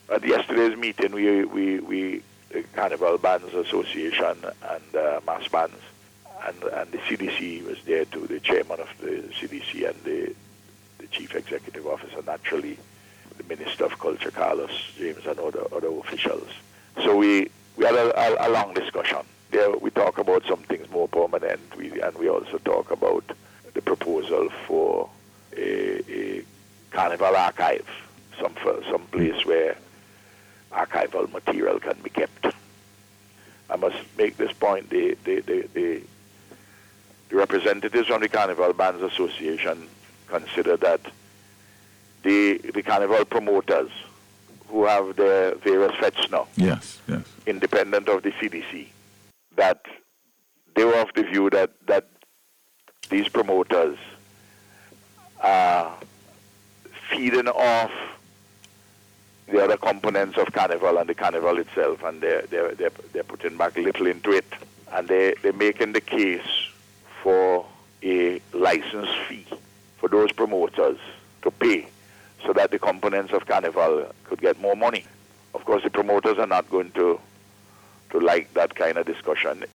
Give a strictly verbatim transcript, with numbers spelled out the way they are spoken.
At yesterday's meeting, we, we, we the Carnival Bands Association and uh, Mass Bands, and, and the C D C was there too, the chairman of the C D C and the, the chief executive officer, naturally, the Minister of Culture, Carlos James, and other, other officials. So we, we had a, a, a long discussion. There we talk about some things more permanent, we, and we also talk about the proposal for a, a carnival archive, some some place where archival material can be kept. I must make this point: the the, the, the, the representatives from the Carnival Bands Association consider that the the carnival promoters who have their various fêtes now, yes, yes, independent of the C D C, that they were of the view that, that these promoters are feeding off the other components of carnival and the carnival itself, and they're, they're, they're, they're putting back little into it. And they, they're making the case for a license fee for those promoters to pay so that the components of carnival could get more money. Of course, the promoters are not going to to like that kind of discussion.